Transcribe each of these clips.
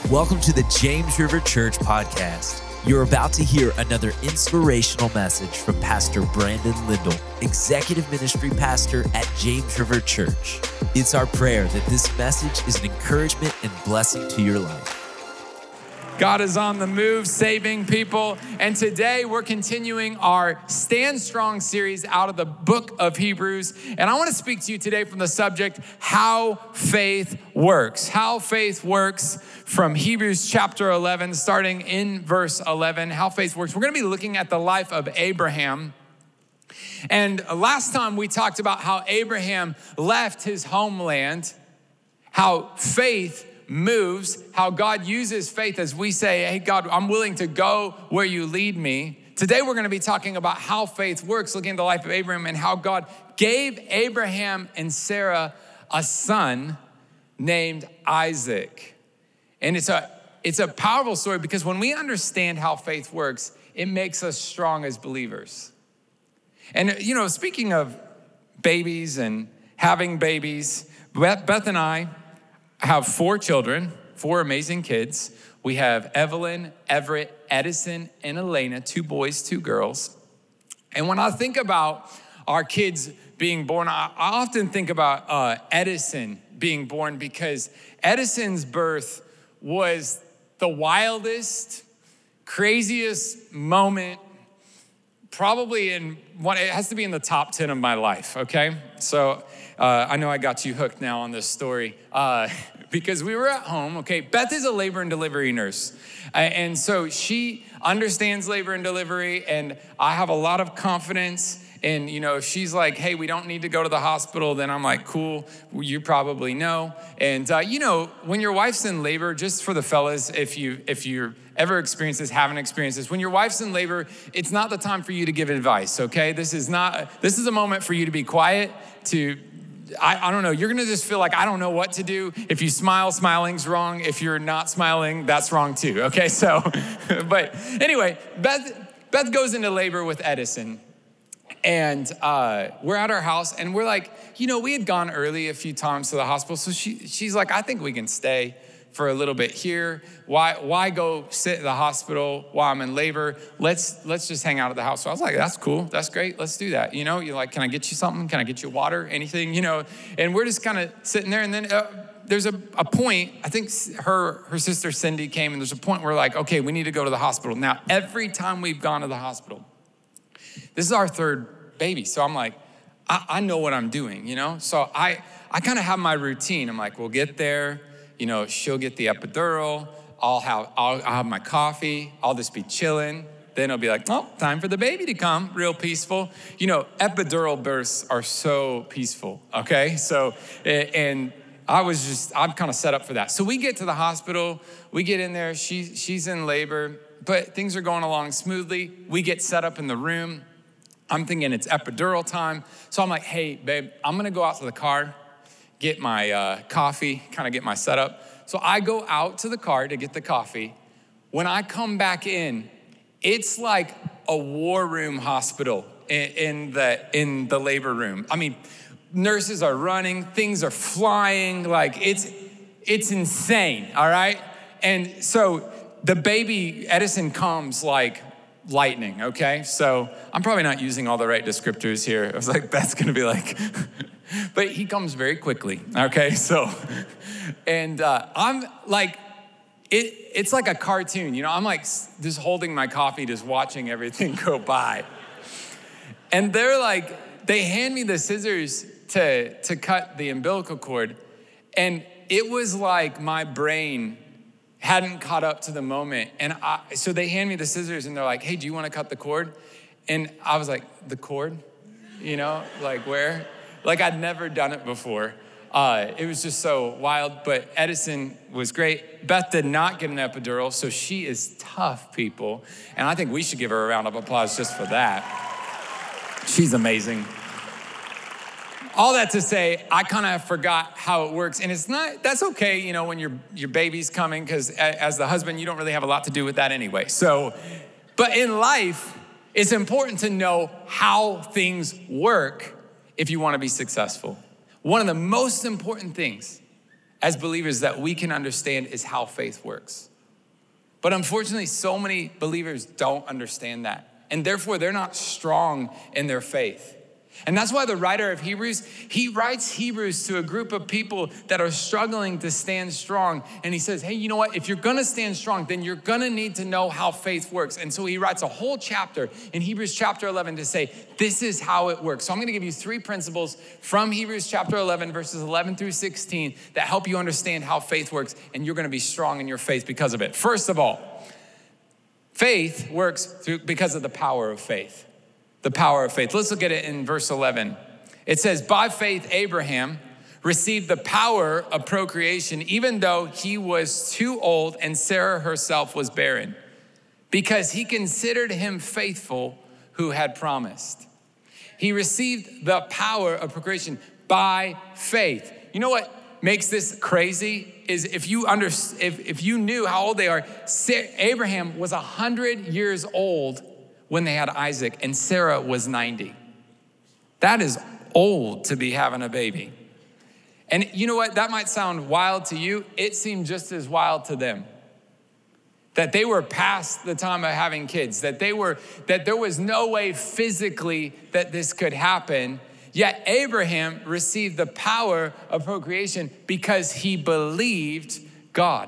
Welcome to the James River Church podcast. You're about to hear another inspirational message from Pastor Brandon Lindell, Executive Ministry Pastor at James River Church. It's our prayer that this message is an encouragement and blessing to your life. God is on the move, saving people. And today we're continuing our Stand Strong series out of the book of Hebrews. And I want to speak to you today from the subject, how faith works. How faith works from Hebrews chapter 11, starting in verse 11, how faith works. We're going to be looking at the life of Abraham. And last time we talked about how Abraham left his homeland, how faith moves, how God uses faith as we say, hey, God, I'm willing to go where you lead me. Today, we're going to be talking about how faith works, looking at the life of Abraham and how God gave Abraham and Sarah a son named Isaac. And it's a powerful story because when we understand how faith works, it makes us strong as believers. And, you know, speaking of babies and having babies, Beth and I have 4 children, 4 amazing kids. We have Evelyn, Everett, Edison, and Elena, 2 boys, 2 girls. And when I think about our kids being born, I often think about Edison being born because Edison's birth was the wildest, craziest moment, probably in one, it has to be in the top 10 of my life, okay? So I know I got you hooked now on this story because we were at home, okay? Beth is a labor and delivery nurse. And so she understands labor and delivery, and I have a lot of confidence. And, you know, if she's like, hey, we don't need to go to the hospital, then I'm like, cool, you probably know. And, you know, when your wife's in labor, just for the fellas, if you're ever experienced this, haven't experienced this, when your wife's in labor, it's not the time for you to give advice, okay? This is a moment for you to be quiet, I don't know, you're gonna just feel like, I don't know what to do. If you smile, smiling's wrong. If you're not smiling, that's wrong too, okay? So, but anyway, Beth goes into labor with Edison. And we're at our house and we're like, you know, we had gone early a few times to the hospital. So she's like, I think we can stay for a little bit here. Why go sit at the hospital while I'm in labor? Let's just hang out at the house. So I was like, that's cool. That's great. Let's do that. You know, you're like, can I get you something? Can I get you water? Anything, you know? And we're just kind of sitting there. And then there's a point, I think her sister Cindy came, and there's a point where we're like, okay, we need to go to the hospital. Now, every time we've gone to the hospital, this is our 3rd baby. So I'm like, I know what I'm doing, you know? So I kind of have my routine. I'm like, we'll get there, you know, she'll get the epidural. I'll have my coffee. I'll just be chilling. Then it'll be like, oh, time for the baby to come, real peaceful. You know, epidural births are so peaceful, okay? So, and I'm kind of set up for that. So we get to the hospital, we get in there, she's in labor, but things are going along smoothly. We get set up in the room. I'm thinking it's epidural time. So I'm like, hey, babe, I'm gonna go out to the car, get my coffee, kind of get my setup. So I go out to the car to get the coffee. When I come back in, it's like a war room hospital in the labor room. I mean, nurses are running, things are flying, like it's insane, all right? And so the baby, Edison, comes like lightning, okay? So I'm probably not using all the right descriptors here. I was like, that's gonna be like, but he comes very quickly, okay? So, and I'm like, it's like a cartoon, you know? I'm like just holding my coffee, just watching everything go by. And they're like, they hand me the scissors to cut the umbilical cord. And it was like my brain hadn't caught up to the moment. And so they hand me the scissors and they're like, hey, do you want to cut the cord? And I was like, the cord? You know, like where? Like I'd never done it before. It was just so wild, but Edison was great. Beth did not get an epidural, so she is tough, people. And I think we should give her a round of applause just for that. She's amazing. All that to say, I kind of forgot how it works. And that's okay, you know, when your baby's coming, because as the husband, you don't really have a lot to do with that anyway. So, but in life, it's important to know how things work if you want to be successful. One of the most important things as believers that we can understand is how faith works. But unfortunately, so many believers don't understand that. And therefore, they're not strong in their faith. And that's why the writer of Hebrews, he writes Hebrews to a group of people that are struggling to stand strong. And he says, hey, you know what? If you're gonna stand strong, then you're gonna need to know how faith works. And so he writes a whole chapter in Hebrews chapter 11 to say, this is how it works. So I'm gonna give you 3 principles from Hebrews chapter 11, verses 11 through 16, that help you understand how faith works, and you're gonna be strong in your faith because of it. First of all, faith works because of the power of faith. The power of faith. Let's look at it in verse 11. It says, by faith, Abraham received the power of procreation, even though he was too old and Sarah herself was barren, because he considered him faithful who had promised. He received the power of procreation by faith. You know what makes this crazy is if you knew how old they are, Abraham was 100 years old when they had Isaac, and Sarah was 90. That is old to be having a baby. And you know what? That might sound wild to you. It seemed just as wild to them. That they were past the time of having kids, that there was no way physically that this could happen. Yet Abraham received the power of procreation because he believed God.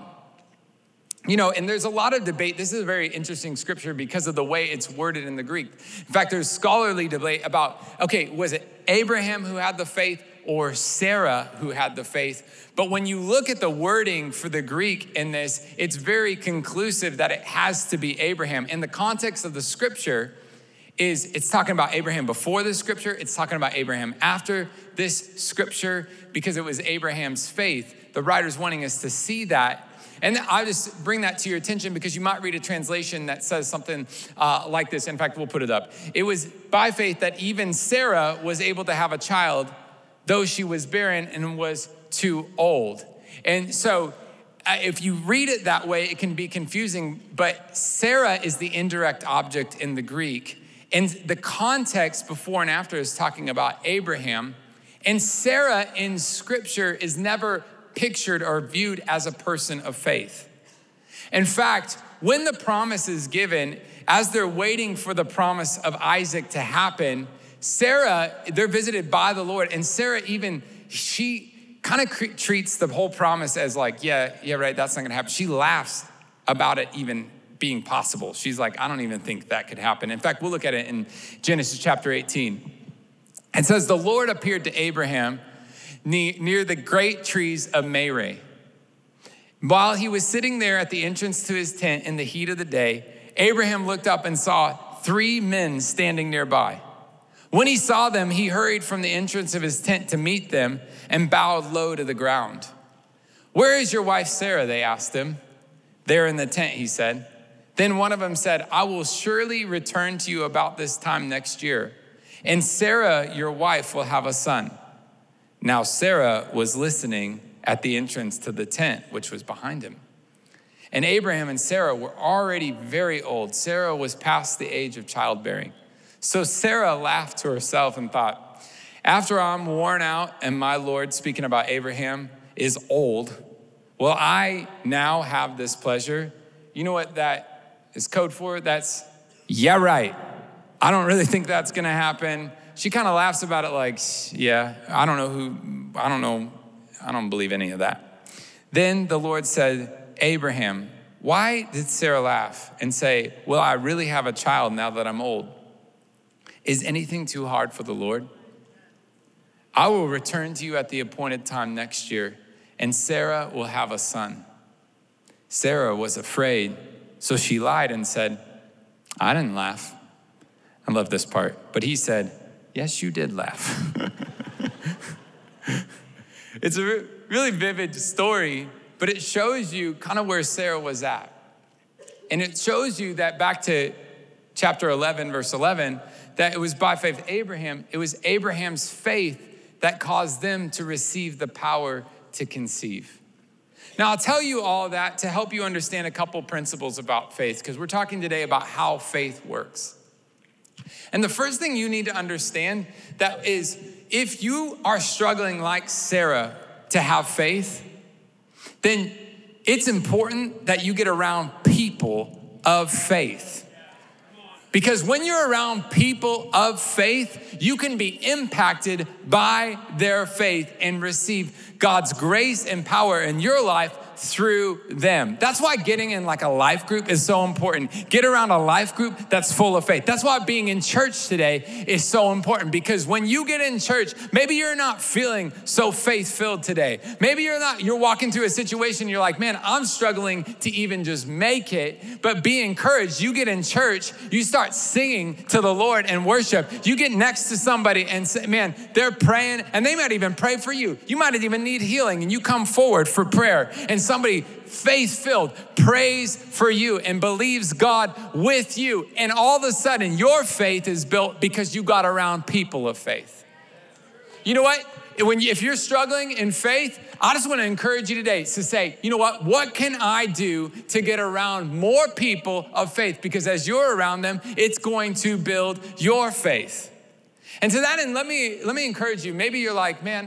You know, and there's a lot of debate. This is a very interesting scripture because of the way it's worded in the Greek. In fact, there's scholarly debate about, okay, was it Abraham who had the faith or Sarah who had the faith? But when you look at the wording for the Greek in this, it's very conclusive that it has to be Abraham. In the context of the scripture, it's talking about Abraham before the scripture. It's talking about Abraham after this scripture because it was Abraham's faith. The writer's wanting us to see that. And I just bring that to your attention because you might read a translation that says something like this. In fact, we'll put it up. It was by faith that even Sarah was able to have a child, though she was barren and was too old. And so if you read it that way, it can be confusing, but Sarah is the indirect object in the Greek. And the context before and after is talking about Abraham. And Sarah in scripture is never pictured or viewed as a person of faith. In fact, when the promise is given, as they're waiting for the promise of Isaac to happen, Sarah, they're visited by the Lord, and Sarah she kind of treats the whole promise as like, yeah, right, that's not gonna happen. She laughs about it even being possible. She's like, I don't even think that could happen. In fact, we'll look at it in Genesis chapter 18. It says, the Lord appeared to Abraham near the great trees of Mamre. While he was sitting there at the entrance to his tent in the heat of the day, Abraham looked up and saw 3 men standing nearby. When he saw them, he hurried from the entrance of his tent to meet them and bowed low to the ground. Where is your wife Sarah? They asked him. There in the tent, he said. Then one of them said, I will surely return to you about this time next year, and Sarah, your wife, will have a son. Now Sarah was listening at the entrance to the tent, which was behind him. And Abraham and Sarah were already very old. Sarah was past the age of childbearing. So Sarah laughed to herself and thought, after I'm worn out and my Lord, speaking about Abraham, is old, will I now have this pleasure? You know what that is code for? That's, yeah, right. I don't really think that's gonna happen. She kind of laughs about it like, yeah, I don't believe any of that. Then the Lord said, Abraham, why did Sarah laugh and say, will I really have a child now that I'm old? Is anything too hard for the Lord? I will return to you at the appointed time next year, and Sarah will have a son. Sarah was afraid, so she lied and said, I didn't laugh. I love this part. But he said, yes, you did laugh. It's a really vivid story, but it shows you kind of where Sarah was at. And it shows you that back to chapter 11, verse 11, that it was by faith Abraham, it was Abraham's faith that caused them to receive the power to conceive. Now, I'll tell you all that to help you understand a couple principles about faith, because we're talking today about how faith works. And the first thing you need to understand that is, if you are struggling like Sarah to have faith, then it's important that you get around people of faith. Because when you're around people of faith, you can be impacted by their faith and receive God's grace and power in your life through them. That's why getting in like a life group is so important. Get around a life group that's full of faith. That's why being in church today is so important, because when you get in church, maybe you're not feeling so faith-filled today. Maybe you're walking through a situation, you're like, man, I'm struggling to even just make it. But be encouraged. You get in church, you start singing to the Lord and worship. You get next to somebody and say, man, they're praying, and they might even pray for you. You might even need healing, and you come forward for prayer, and somebody faith-filled prays for you and believes God with you. And all of a sudden, your faith is built because you got around people of faith. You know what? If you're struggling in faith, I just want to encourage you today to say, you know what can I do to get around more people of faith? Because as you're around them, it's going to build your faith. And to that end, let me encourage you. Maybe you're like, man,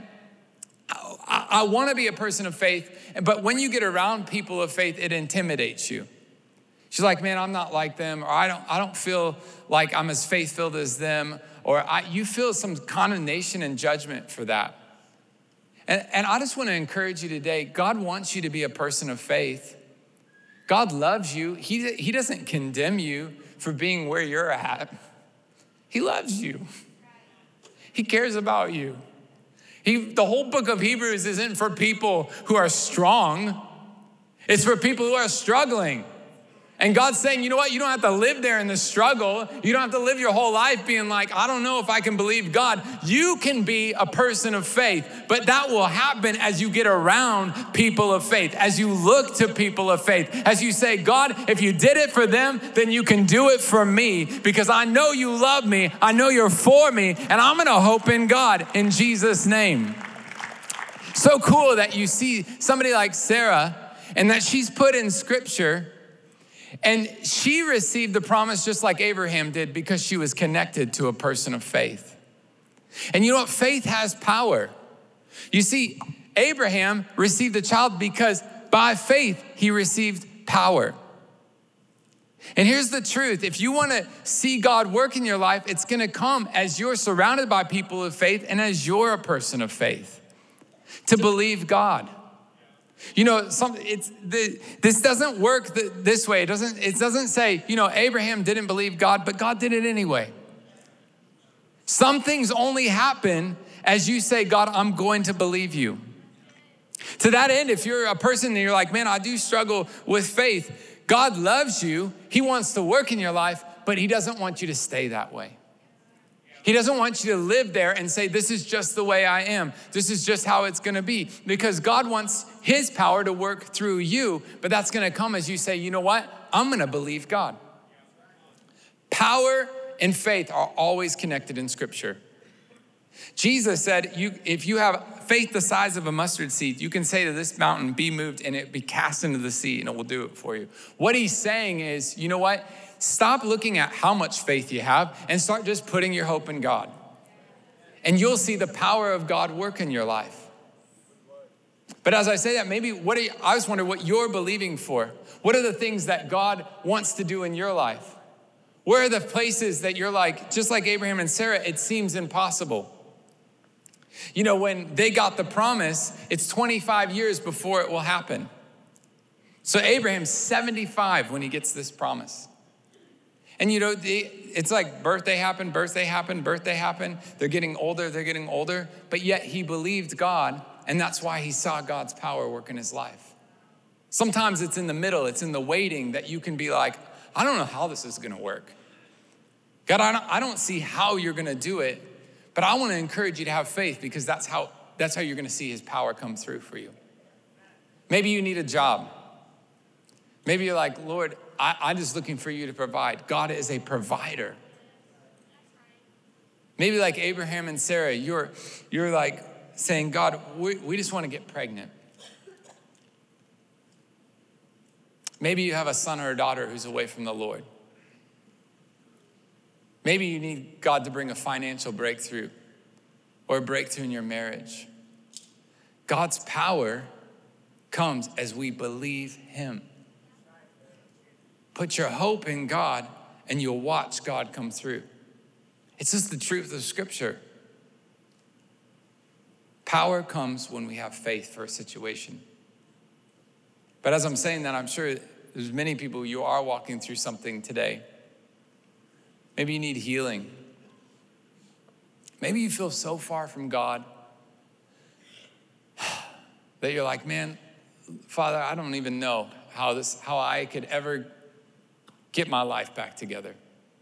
I want to be a person of faith, but when you get around people of faith, it intimidates you. She's like, man, I'm not like them, or I don't feel like I'm as faith-filled as them, or you feel some condemnation and judgment for that. And I just want to encourage you today, God wants you to be a person of faith. God loves you. He doesn't condemn you for being where you're at. He loves you. He cares about you. The whole book of Hebrews isn't for people who are strong. It's for people who are struggling. And God's saying, you know what? You don't have to live there in the struggle. You don't have to live your whole life being like, I don't know if I can believe God. You can be a person of faith, but that will happen as you get around people of faith, as you look to people of faith, as you say, God, if you did it for them, then you can do it for me, because I know you love me. I know you're for me, and I'm going to hope in God in Jesus' name. So cool that you see somebody like Sarah and that she's put in scripture. And she received the promise just like Abraham did because she was connected to a person of faith. And you know what? Faith has power. You see, Abraham received a child because by faith, he received power. And here's the truth. If you want to see God work in your life, it's going to come as you're surrounded by people of faith and as you're a person of faith to believe God. You know, this doesn't work this way. It doesn't say, you know, Abraham didn't believe God, but God did it anyway. Some things only happen as you say, God, I'm going to believe you. To that end, if you're a person and you're like, man, I do struggle with faith, God loves you. He wants to work in your life, but he doesn't want you to stay that way. He doesn't want you to live there and say, this is just the way I am. This is just how it's going to be. Because God wants his power to work through you, but that's going to come as you say, you know what? I'm going to believe God. Power and faith are always connected in scripture. Jesus said, if you have faith the size of a mustard seed, you can say to this mountain, be moved, and it be cast into the sea, and it will do it for you. What he's saying is, you know what? Stop looking at how much faith you have and start just putting your hope in God. And you'll see the power of God work in your life. But as I say that, I just wonder what you're believing for. What are the things that God wants to do in your life? Where are the places that you're like, just like Abraham and Sarah, it seems impossible? You know, when they got the promise, it's 25 years before it will happen. So Abraham's 75 when he gets this promise. And you know, it's like birthday happened. They're getting older, but yet he believed God, and that's why he saw God's power work in his life. Sometimes it's in the middle, it's in the waiting that you can be like, I don't know how this is gonna work. God, I don't see how you're gonna do it, but I wanna encourage you to have faith, because that's how you're gonna see his power come through for you. Maybe you need a job. Maybe you're like, Lord, I'm just looking for you to provide. God is a provider. Maybe like Abraham and Sarah, you're like saying, God, we just want to get pregnant. Maybe you have a son or a daughter who's away from the Lord. Maybe you need God to bring a financial breakthrough or a breakthrough in your marriage. God's power comes as we believe him. Put your hope in God and you'll watch God come through. It's just the truth of Scripture. Power comes when we have faith for a situation. But as I'm saying that, I'm sure there's many people, you are walking through something today. Maybe you need healing. Maybe you feel so far from God that you're like, man, Father, I don't even know how I could ever get my life back together.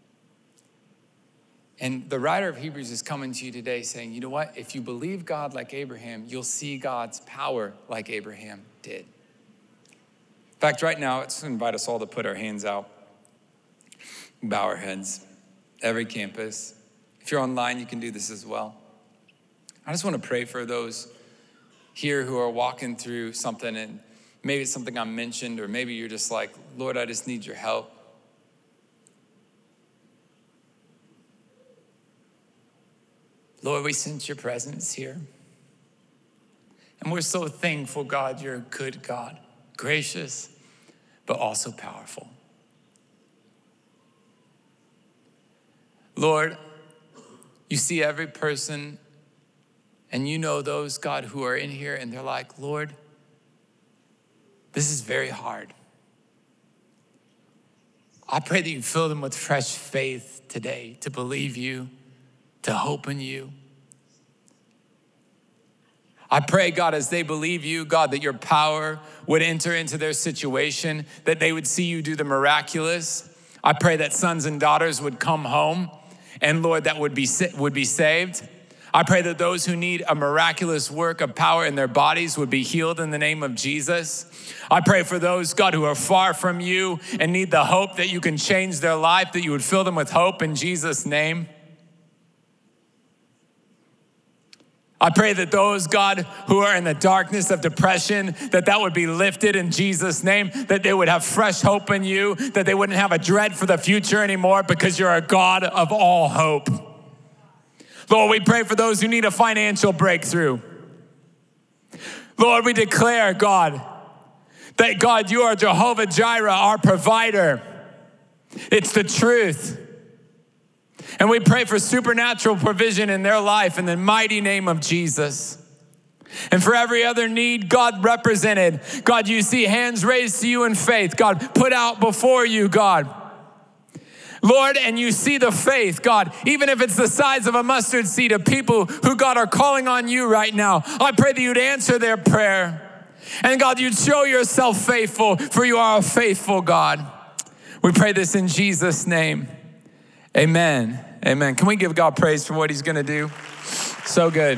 And the writer of Hebrews is coming to you today saying, you know what? If you believe God like Abraham, you'll see God's power like Abraham did. In fact, right now, let's invite us all to put our hands out, bow our heads, every campus. If you're online, you can do this as well. I just want to pray for those here who are walking through something, and maybe it's something I mentioned, or maybe you're just like, Lord, I just need your help. Lord, we sense your presence here. And we're so thankful, God, you're a good God, gracious, but also powerful. Lord, you see every person, and you know those, God, who are in here, and they're like, Lord, this is very hard. I pray that you fill them with fresh faith today to believe you, to hope in you. I pray, God, as they believe you, God, that your power would enter into their situation, that they would see you do the miraculous. I pray that sons and daughters would come home, and Lord, that would be saved. I pray that those who need a miraculous work of power in their bodies would be healed in the name of Jesus. I pray for those, God, who are far from you and need the hope that you can change their life, that you would fill them with hope in Jesus' name. I pray that those, God, who are in the darkness of depression, that would be lifted in Jesus' name, that they would have fresh hope in you, that they wouldn't have a dread for the future anymore because you're a God of all hope. Lord, we pray for those who need a financial breakthrough. Lord, we declare, God, that God, you are Jehovah Jireh, our provider. It's the truth. And we pray for supernatural provision in their life in the mighty name of Jesus. And for every other need, God represented, God, you see hands raised to you in faith, God, put out before you, God. Lord, and you see the faith, God, even if it's the size of a mustard seed of people who, God, are calling on you right now. I pray that you'd answer their prayer. And God, you'd show yourself faithful, for you are a faithful God. We pray this in Jesus' name. Amen. Amen. Can we give God praise for what he's going to do? So good.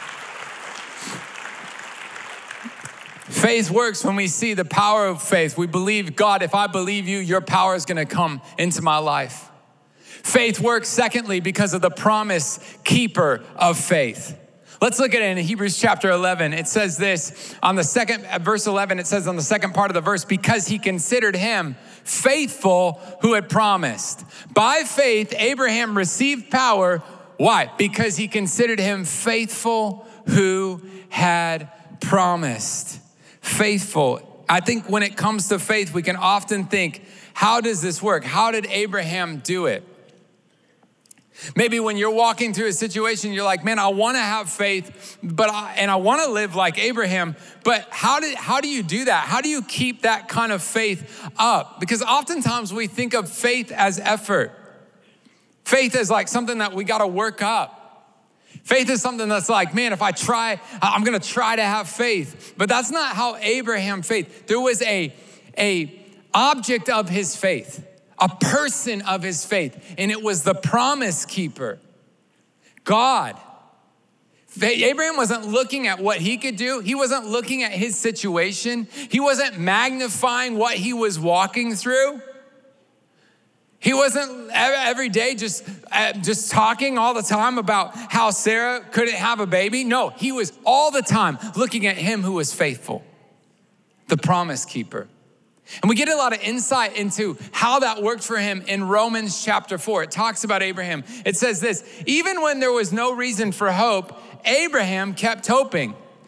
Faith works when we see the power of faith. We believe, God, if I believe you, your power is going to come into my life. Faith works, secondly, because of the promise keeper of faith. Let's look at it in Hebrews chapter 11. It says this on the second, verse 11, it says on the second part of the verse, because he considered him faithful who had promised. By faith, Abraham received power. Why? Because he considered him faithful who had promised. Faithful. I think when it comes to faith, we can often think, how does this work? How did Abraham do it? Maybe when you're walking through a situation, you're like, man, I want to have faith, and I want to live like Abraham, but how do you do that? How do you keep that kind of faith up? Because oftentimes we think of faith as effort. Faith is like something that we got to work up. Faith is something that's like, man, if I try, I'm going to try to have faith. But that's not how Abraham faith. There was a object of his faith, a person of his faith, and it was the promise keeper, God. Abraham wasn't looking at what he could do. He wasn't looking at his situation. He wasn't magnifying what he was walking through. He wasn't every day just talking all the time about how Sarah couldn't have a baby. No, he was all the time looking at him who was faithful, the promise keeper. And we get a lot of insight into how that worked for him in Romans chapter 4. It talks about Abraham. It says this, even when there was no reason for hope, Abraham kept hoping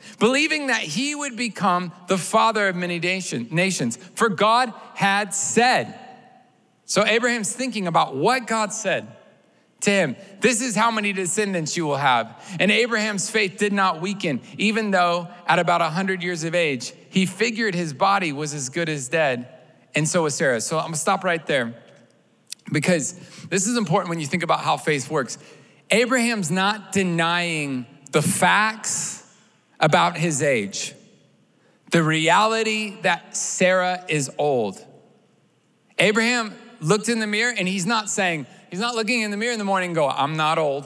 believing that he would become the father of many nations. For God had said. So Abraham's thinking about what God said to him. This is how many descendants you will have. And Abraham's faith did not weaken, even though at about 100 years of age, he figured his body was as good as dead, and so was Sarah. So I'm gonna stop right there because this is important when you think about how faith works. Abraham's not denying the facts about his age, the reality that Sarah is old. Abraham looked in the mirror and he's not looking in the mirror in the morning and go, I'm not old,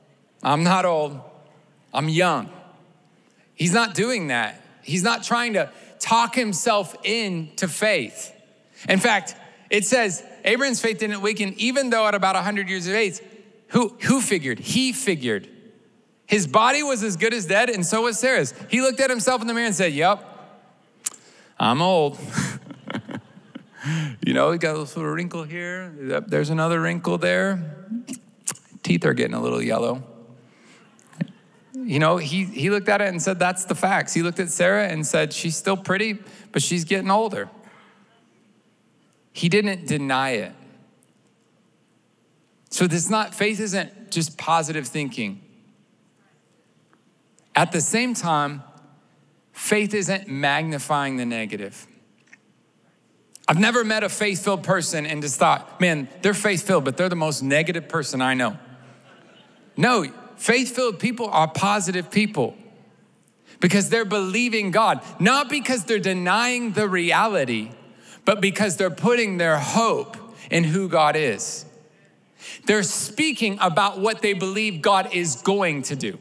I'm young. He's not doing that. He's not trying to talk himself into faith. In fact, it says Abraham's faith didn't weaken even though at about 100 years of age, who figured? He figured. His body was as good as dead, and so was Sarah's. He looked at himself in the mirror and said, yep, I'm old. You know, he got a little wrinkle here. There's another wrinkle there. Teeth are getting a little yellow. You know, he looked at it and said, that's the facts. He looked at Sarah and said, she's still pretty, but she's getting older. He didn't deny it. So faith isn't just positive thinking. At the same time, faith isn't magnifying the negative. I've never met a faith-filled person and just thought, man, they're faith-filled, but they're the most negative person I know. No, faith-filled people are positive people because they're believing God, not because they're denying the reality, but because they're putting their hope in who God is. They're speaking about what they believe God is going to do.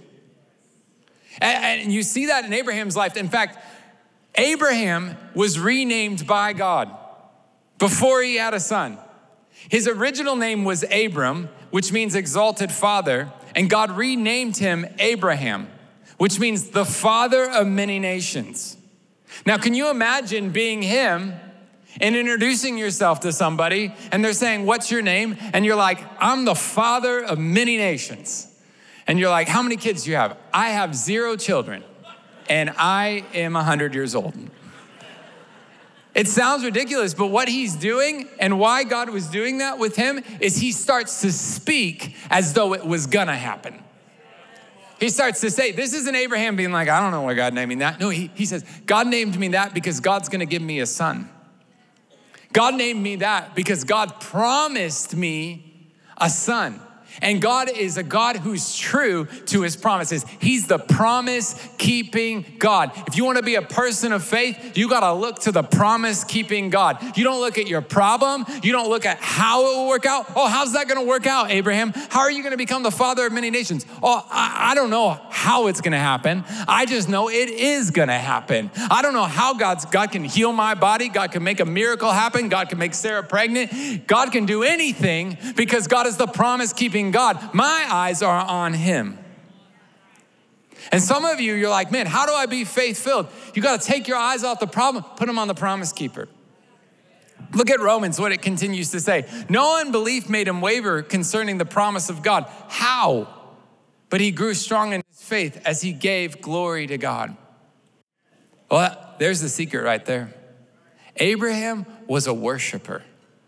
And you see that in Abraham's life. In fact, Abraham was renamed by God before he had a son. His original name was Abram, which means exalted father, and God renamed him Abraham, which means the father of many nations. Now, can you imagine being him and introducing yourself to somebody and they're saying, what's your name? And you're like, I'm the father of many nations. And you're like, how many kids do you have? I have 0 children and I am 100 years old. It sounds ridiculous, but what he's doing and why God was doing that with him is he starts to speak as though it was gonna happen. He starts to say, this isn't Abraham being like, I don't know why God named me that. No, he says, God named me that because God's gonna give me a son. God named me that because God promised me a son. And God is a God who's true to his promises. He's the promise-keeping God. If you want to be a person of faith, you got to look to the promise-keeping God. You don't look at your problem. You don't look at how it will work out. Oh, how's that going to work out, Abraham? How are you going to become the father of many nations? Oh, I don't know how it's going to happen. I just know it is going to happen. I don't know how God can heal my body. God can make a miracle happen. God can make Sarah pregnant. God can do anything because God is the promise-keeping God. My eyes are on him. And some of you, you're like, man, how do I be faith-filled? You got to take your eyes off the problem, put them on the promise keeper. Look at Romans, what it continues to say. No unbelief made him waver concerning the promise of God. How? But he grew strong in his faith as he gave glory to God. Well, there's the secret right there. Abraham was a worshiper.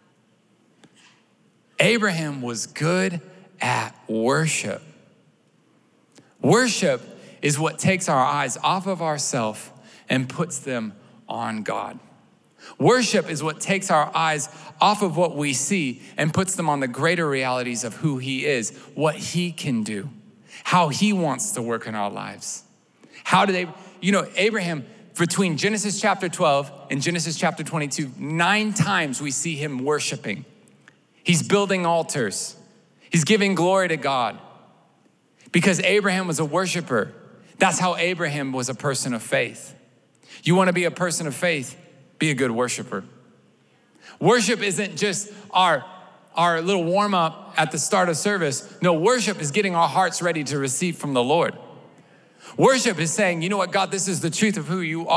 Abraham was good at worship. Worship is what takes our eyes off of ourselves and puts them on God. Worship is what takes our eyes off of what we see and puts them on the greater realities of who he is, what he can do, how he wants to work in our lives. Abraham, between Genesis chapter 12 and Genesis chapter 22, 9 times we see him worshiping. He's building altars. He's giving glory to God because Abraham was a worshiper. That's how Abraham was a person of faith. You want to be a person of faith, be a good worshiper. Worship isn't just our little warm up at the start of service. No, worship is getting our hearts ready to receive from the Lord. Worship is saying, you know what, God, this is the truth of who you are.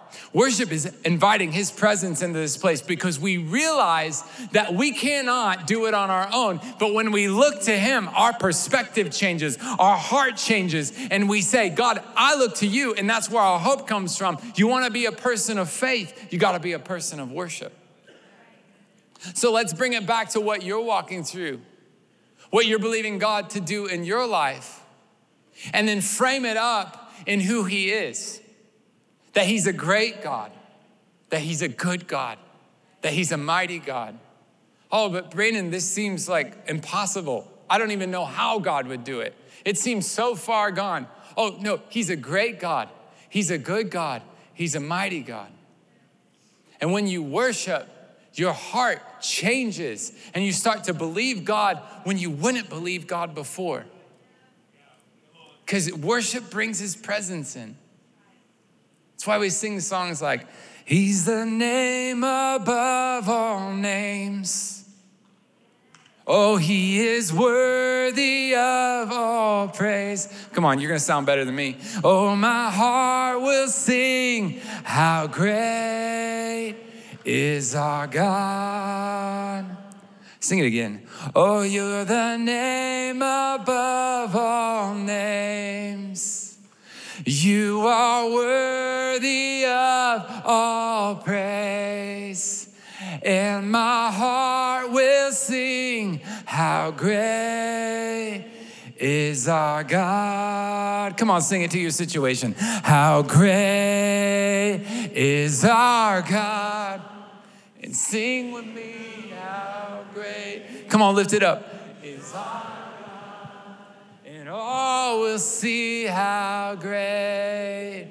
Worship is inviting his presence into this place because we realize that we cannot do it on our own. But when we look to him, our perspective changes, our heart changes, and we say, God, I look to you, and that's where our hope comes from. You want to be a person of faith, you got to be a person of worship. So let's bring it back to what you're walking through, what you're believing God to do in your life, and then frame it up in who he is. That he's a great God, that he's a good God, that he's a mighty God. Oh, but Brandon, this seems like impossible. I don't even know how God would do it. It seems so far gone. Oh, no, he's a great God. He's a good God. He's a mighty God. And when you worship, your heart changes and you start to believe God when you wouldn't believe God before. Because worship brings his presence in. That's why we sing songs like, he's the name above all names. Oh, he is worthy of all praise. Come on, you're gonna sound better than me. Oh, my heart will sing, how great is our God. Sing it again. Oh, you're the name above all names. You are worthy of all praise, and my heart will sing, how great is our God. Come on, sing it to your situation. How great is our God, and sing with me, how great. Come on, lift it up. Is our And all will see how great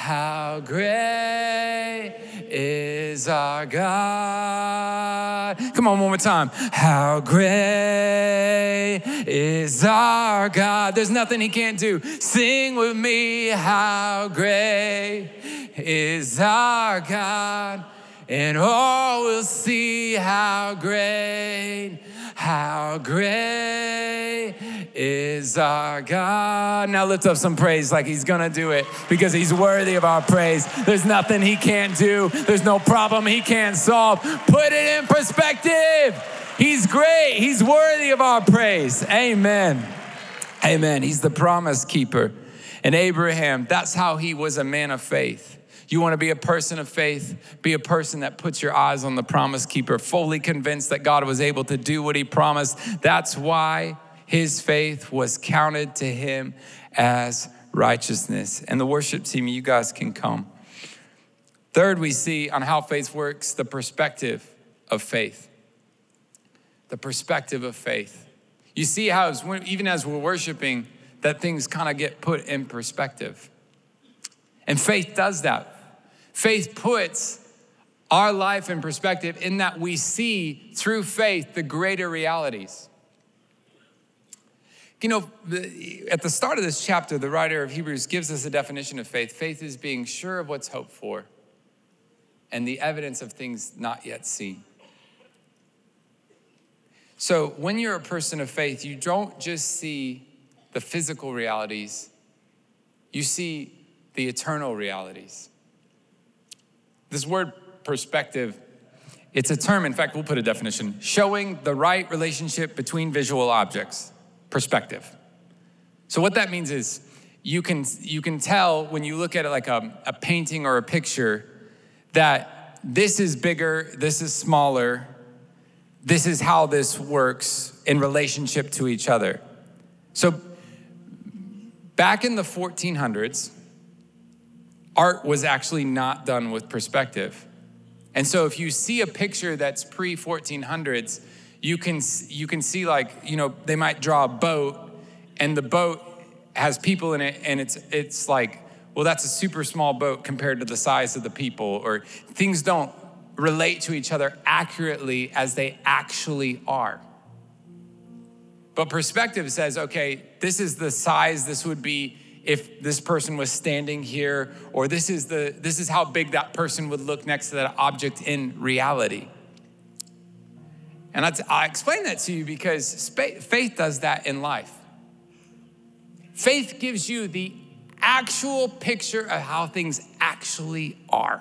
is our God. Come on, one more time. How great is our God. There's nothing he can't do. Sing with me, how great is our God. And all will see how great is our God. Now lift up some praise like he's gonna do it because he's worthy of our praise. There's nothing he can't do. There's no problem he can't solve. Put it in perspective. He's great. He's worthy of our praise. Amen. Amen. He's the promise keeper. And Abraham, that's how he was a man of faith. You want to be a person of faith, be a person that puts your eyes on the promise keeper, fully convinced that God was able to do what he promised. That's why his faith was counted to him as righteousness. And the worship team, you guys can come. Third, we see on how faith works, the perspective of faith. The perspective of faith. You see how even as we're worshiping, that things kind of get put in perspective. And faith does that. Faith puts our life in perspective in that we see through faith the greater realities. You know, at the start of this chapter, the writer of Hebrews gives us a definition of faith. Faith is being sure of what's hoped for and the evidence of things not yet seen. So when you're a person of faith, you don't just see the physical realities, you see the eternal realities. This word perspective, it's a term, in fact, we'll put a definition, showing the right relationship between visual objects, perspective. So what that means is you can tell when you look at it like a painting or a picture that this is bigger, this is smaller, this is how this works in relationship to each other. So back in the 1400s, art was actually not done with perspective. And so if you see a picture that's pre-1400s, you can see like, you know, they might draw a boat and the boat has people in it and it's like, well, that's a super small boat compared to the size of the people, or things don't relate to each other accurately as they actually are. But perspective says, okay, this is the size this would be if this person was standing here, or this is how big that person would look next to that object in reality. And I explain that to you because faith does that in life. Faith gives you the actual picture of how things actually are.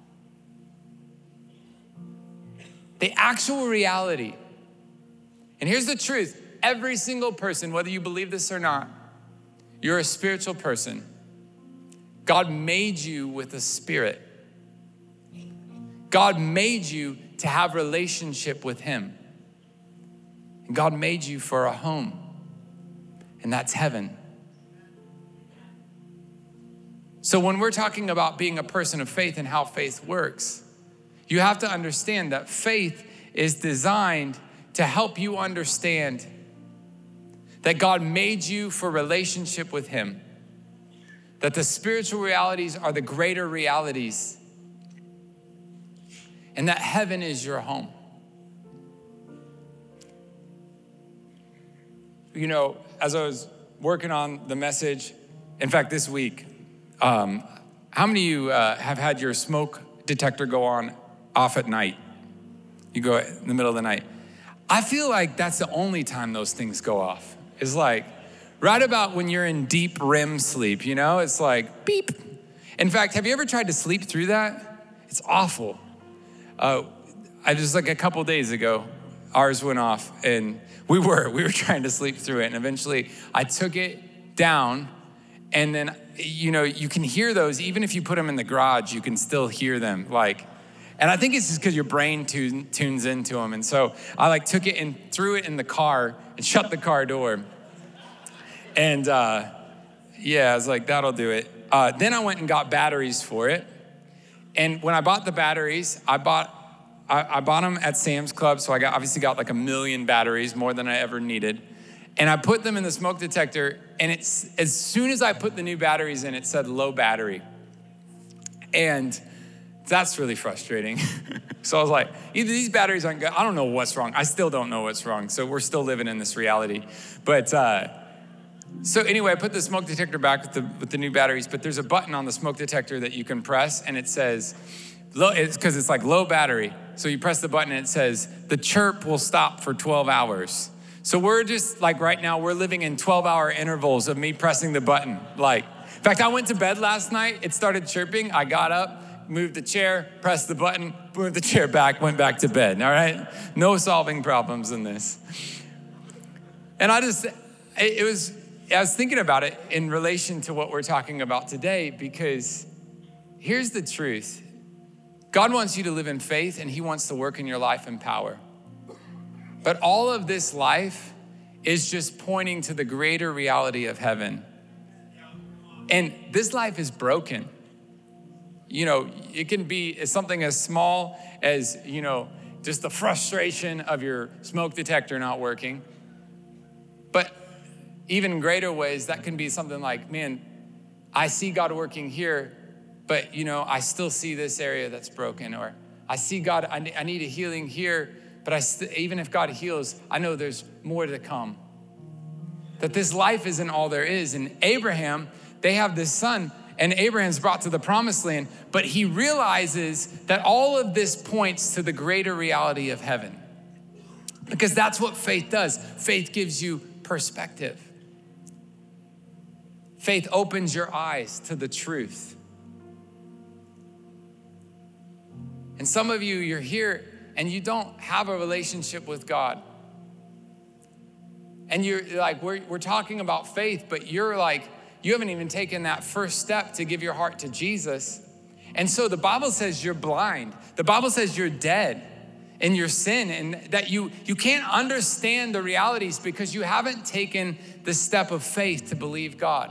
The actual reality. And here's the truth. Every single person, whether you believe this or not, you're a spiritual person. God made you with a spirit. God made you to have relationship with him. And God made you for a home, and that's heaven. So when we're talking about being a person of faith and how faith works, you have to understand that faith is designed to help you understand that God made you for relationship with him, that the spiritual realities are the greater realities, and that heaven is your home. You know, as I was working on the message, in fact, this week, how many of you have had your smoke detector go off at night? You go in the middle of the night. I feel like that's the only time those things go off. It's like right about when you're in deep REM sleep, you know? It's like beep. In fact, have you ever tried to sleep through that? It's awful. I just like a couple days ago, ours went off and we were trying to sleep through it. And eventually I took it down, and then, you know, you can hear those, even if you put them in the garage, you can still hear them. And I think it's just because your brain tunes into them. And so I took it and threw it in the car and shut the car door. And I was like, that'll do it. Then I went and got batteries for it. And when I bought the batteries, I bought them at Sam's Club. So I obviously got like 1 million batteries, more than I ever needed. And I put them in the smoke detector. And as soon as I put the new batteries in, it said low battery. And that's really frustrating. So I was like, either these batteries aren't good. I don't know what's wrong. I still don't know what's wrong. So we're still living in this reality. But so anyway, I put the smoke detector back with the new batteries, but there's a button on the smoke detector that you can press, and it says, because it's like low battery. So you press the button and it says, the chirp will stop for 12 hours. So we're just like right now, we're living in 12-hour intervals of me pressing the button. In fact, I went to bed last night. It started chirping. I got up, moved the chair, pressed the button, moved the chair back, went back to bed, all right? No solving problems in this. And I was thinking about it in relation to what we're talking about today, because here's the truth. God wants you to live in faith, and he wants to work in your life in power. But all of this life is just pointing to the greater reality of heaven. And this life is broken. You know, it can be something as small as, you know, just the frustration of your smoke detector not working. But even in greater ways, that can be something like, man, I see God working here, but, you know, I still see this area that's broken. Or I see God, I need a healing here, but even if God heals, I know there's more to come. That this life isn't all there is. And Abraham, they have this son, and Abraham's brought to the promised land, but he realizes that all of this points to the greater reality of heaven. Because that's what faith does. Faith gives you perspective. Faith opens your eyes to the truth. And some of you, you're here and you don't have a relationship with God. And you're like, we're talking about faith, but you're like, you haven't even taken that first step to give your heart to Jesus. And so the Bible says you're blind. The Bible says you're dead in your sin, and that you can't understand the realities because you haven't taken the step of faith to believe God.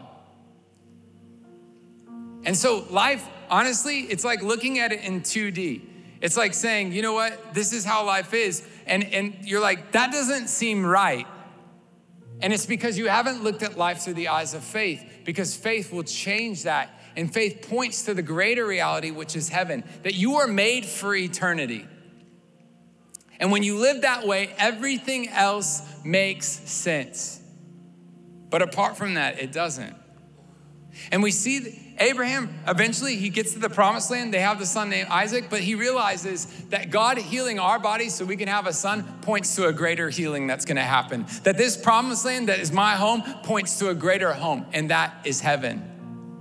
And so life, honestly, it's like looking at it in 2D. It's like saying, you know what, this is how life is. And you're like, that doesn't seem right. And it's because you haven't looked at life through the eyes of faith, because faith will change that. And faith points to the greater reality, which is heaven, that you are made for eternity. And when you live that way, everything else makes sense. But apart from that, it doesn't. And we see Abraham, eventually he gets to the promised land. They have the son named Isaac, but he realizes that God healing our bodies so we can have a son points to a greater healing that's gonna happen. That this promised land that is my home points to a greater home, and that is heaven.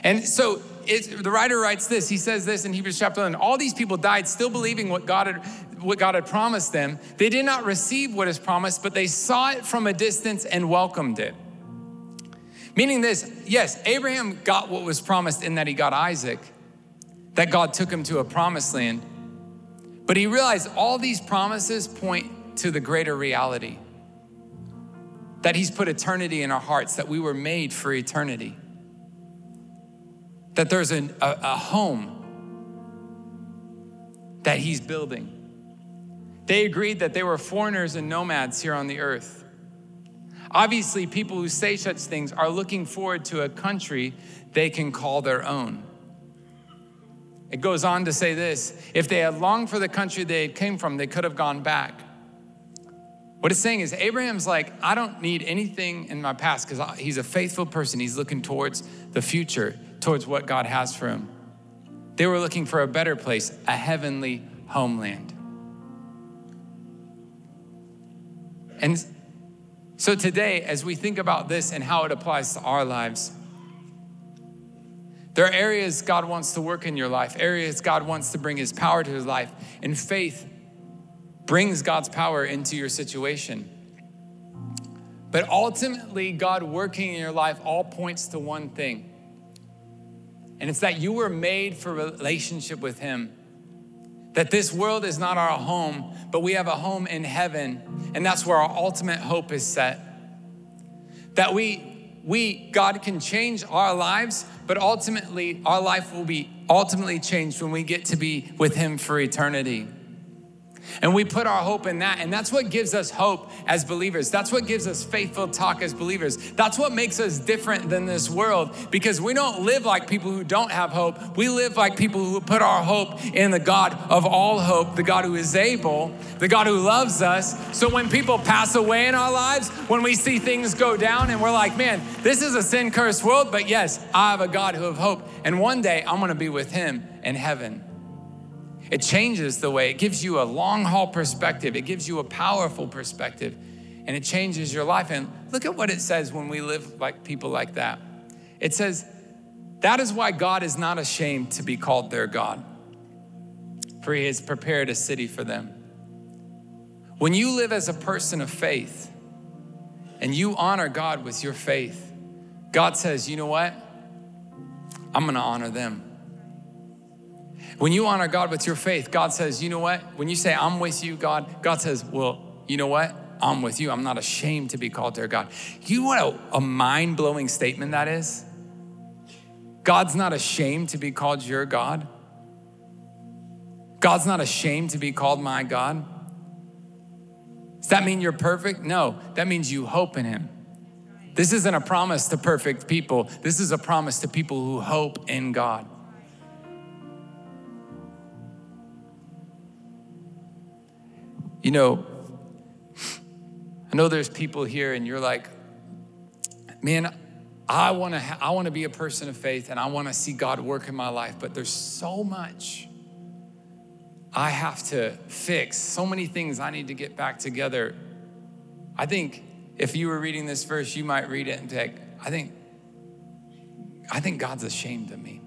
And so the writer writes this. He says this in Hebrews chapter 11. All these people died still believing what God had promised them. They did not receive what is promised, but they saw it from a distance and welcomed it. Meaning this, yes, Abraham got what was promised in that he got Isaac, that God took him to a promised land. But he realized all these promises point to the greater reality, that he's put eternity in our hearts, that we were made for eternity, that there's a home that he's building. They agreed that they were foreigners and nomads here on the earth. Obviously, people who say such things are looking forward to a country they can call their own. It goes on to say this: if they had longed for the country they came from, they could have gone back. What it's saying is Abraham's like, I don't need anything in my past, because he's a faithful person. He's looking towards the future, towards what God has for him. They were looking for a better place, a heavenly homeland. And so today, as we think about this and how it applies to our lives, there are areas God wants to work in your life, areas God wants to bring his power to his life, and faith brings God's power into your situation. But ultimately, God working in your life all points to one thing, and it's that you were made for relationship with him. That this world is not our home, but we have a home in heaven, and that's where our ultimate hope is set. That God can change our lives, but ultimately our life will be ultimately changed when we get to be with him for eternity. And we put our hope in that. And that's what gives us hope as believers. That's what gives us faithful talk as believers. That's what makes us different than this world, because we don't live like people who don't have hope. We live like people who put our hope in the God of all hope, the God who is able, the God who loves us. So when people pass away in our lives, when we see things go down and we're like, man, this is a sin-cursed world, but yes, I have a God who have hope. And one day I'm gonna be with him in heaven. It changes the way, it gives you a long haul perspective. It gives you a powerful perspective, and it changes your life. And look at what it says when we live like people like that. It says, that is why God is not ashamed to be called their God, for he has prepared a city for them. When you live as a person of faith and you honor God with your faith, God says, you know what? I'm gonna honor them. When you honor God with your faith, God says, you know what? When you say, I'm with you, God says, well, you know what? I'm with you. I'm not ashamed to be called their God. You know what a mind-blowing statement that is? God's not ashamed to be called your God. God's not ashamed to be called my God. Does that mean you're perfect? No, that means you hope in him. This isn't a promise to perfect people. This is a promise to people who hope in God. You know, I know there's people here and you're like, man, I want to be a person of faith and I want to see God work in my life, but there's so much I have to fix, so many things I need to get back together. I think if you were reading this verse, you might read it and be like, I think God's ashamed of me.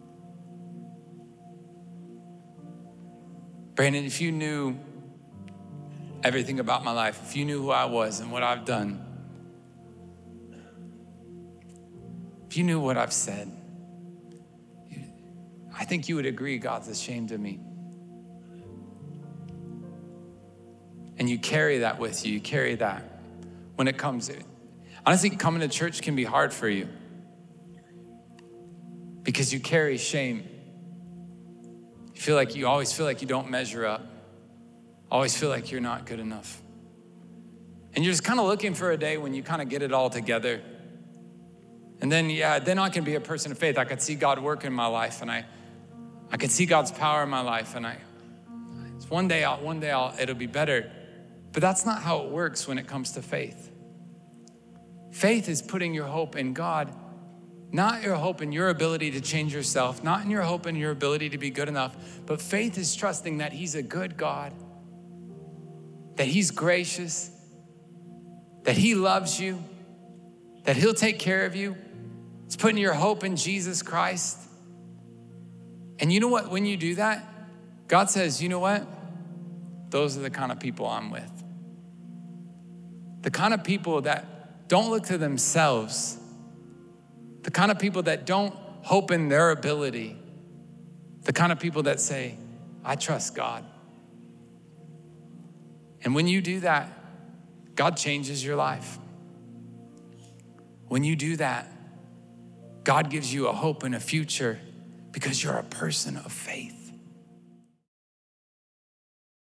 Brandon, if you knew everything about my life, if you knew who I was and what I've done, if you knew what I've said, I think you would agree God's ashamed of me. And you carry that with you. You carry that when it comes to, honestly, coming to church can be hard for you because you carry shame. You always feel like you don't measure up. Always feel like you're not good enough. And you're just kind of looking for a day when you kind of get it all together. And then I can be a person of faith. I could see God work in my life, and I could see God's power in my life, and one day it'll be better. But that's not how it works when it comes to faith. Faith is putting your hope in God, not your hope in your ability to change yourself, not in your hope in your ability to be good enough, but faith is trusting that he's a good God, that he's gracious, that he loves you, that he'll take care of you, It's putting your hope in Jesus Christ. And you know what? When you do that, God says, you know what? Those are the kind of people I'm with. The kind of people that don't look to themselves. The kind of people that don't hope in their ability. The kind of people that say, I trust God. And when you do that, God changes your life. When you do that, God gives you a hope and a future because you're a person of faith.